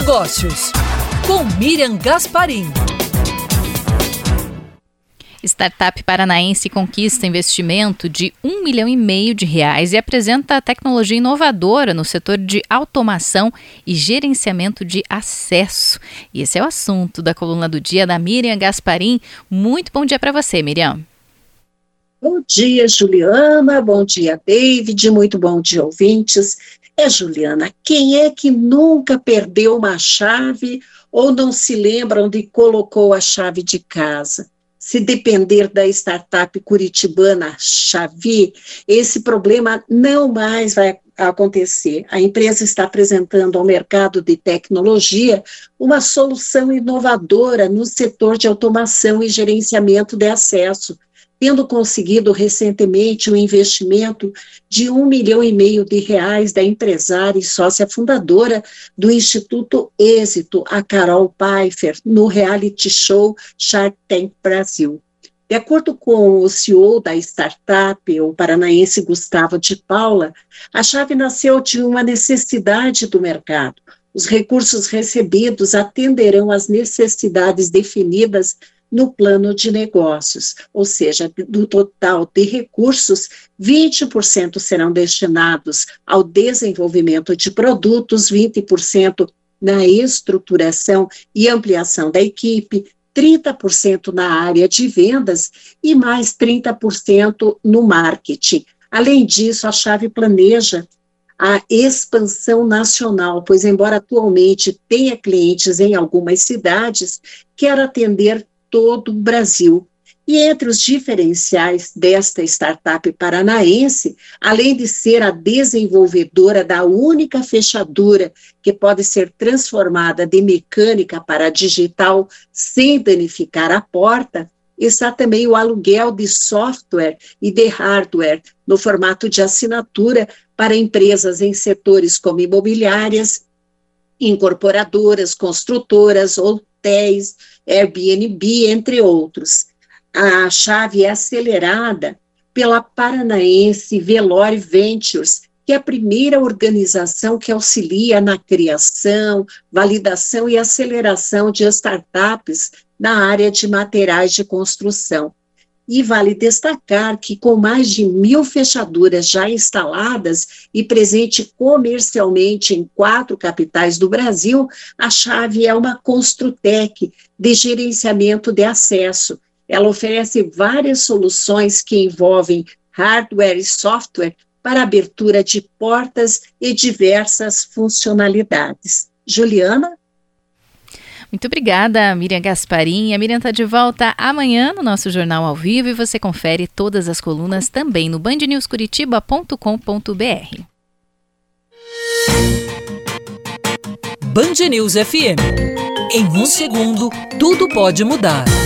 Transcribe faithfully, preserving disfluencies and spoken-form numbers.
Negócios, com Miriam Gasparim. Startup paranaense conquista investimento de um milhão e meio de reais e apresenta tecnologia inovadora no setor de automação e gerenciamento de acesso. E esse é o assunto da coluna do dia da Miriam Gasparim. Muito bom dia para você, Miriam. Bom dia, Juliana. Bom dia, David. Muito bom dia, ouvintes. É, Juliana, quem é que nunca perdeu uma chave ou não se lembra onde colocou a chave de casa? Se depender da startup curitibana Xavi, esse problema não mais vai acontecer. A empresa está apresentando ao mercado de tecnologia uma solução inovadora no setor de automação e gerenciamento de acesso, tendo conseguido recentemente um investimento de um milhão e meio de reais da empresária e sócia fundadora do Instituto Êxito, a Carol Pfeiffer, no reality show Shark Tank Brasil. De acordo com o C E O da startup, o paranaense Gustavo de Paula, a chave nasceu de uma necessidade do mercado. Os recursos recebidos atenderão às necessidades definidas no plano de negócios, ou seja, do total de recursos, vinte por cento serão destinados ao desenvolvimento de produtos, vinte por cento na estruturação e ampliação da equipe, trinta por cento na área de vendas e mais trinta por cento no marketing. Além disso, a chave planeja a expansão nacional, pois embora atualmente tenha clientes em algumas cidades, quer atender todo o Brasil. E entre os diferenciais desta startup paranaense, além de ser a desenvolvedora da única fechadura que pode ser transformada de mecânica para digital sem danificar a porta, está também o aluguel de software e de hardware no formato de assinatura para empresas em setores como imobiliárias, incorporadoras, construtoras, hotéis, Airbnb, entre outros. A chave é acelerada pela paranaense Velore Ventures, que é a primeira organização que auxilia na criação, validação e aceleração de startups na área de materiais de construção. E vale destacar que com mais de mil fechaduras já instaladas e presente comercialmente em quatro capitais do Brasil, a chave é uma Construtec de gerenciamento de acesso. Ela oferece várias soluções que envolvem hardware e software para abertura de portas e diversas funcionalidades. Juliana? Muito obrigada, Miriam Gasparim. A Miriam está de volta amanhã no nosso Jornal ao Vivo e você confere todas as colunas também no band news curitiba ponto com ponto b r. Band News F M. Em um segundo, tudo pode mudar.